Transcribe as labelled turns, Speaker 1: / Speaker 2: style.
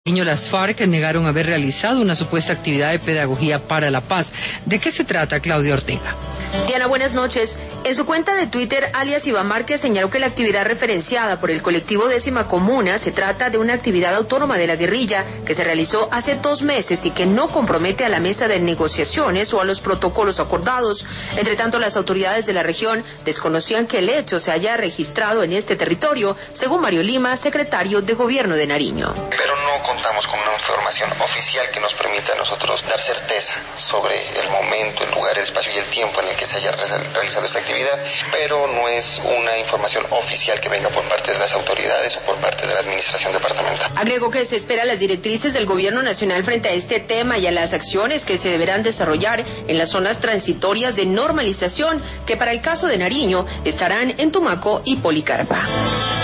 Speaker 1: Las FARC negaron haber realizado una supuesta actividad de pedagogía para la paz. ¿De qué se trata, Claudia Ortega?
Speaker 2: Diana, buenas noches. En su cuenta de Twitter, alias Iván Márquez señaló que la actividad referenciada por el colectivo Décima Comuna se trata de una actividad autónoma de la guerrilla que se realizó hace 2 meses y que no compromete a la mesa de negociaciones o a los protocolos acordados. Entre tanto, las autoridades de la región desconocían que el hecho se haya registrado en este territorio, según Mario Lima, secretario de Gobierno de Nariño.
Speaker 3: Pero no contamos con una información oficial que nos permita a nosotros dar certeza sobre el momento, el lugar, el espacio y el tiempo en el que se haya realizado esta actividad, pero no es una información oficial que venga por parte de las autoridades o por parte de la administración departamental.
Speaker 2: Agregó que se espera las directrices del Gobierno Nacional frente a este tema y a las acciones que se deberán desarrollar en las zonas transitorias de normalización, que para el caso de Nariño estarán en Tumaco y Policarpa.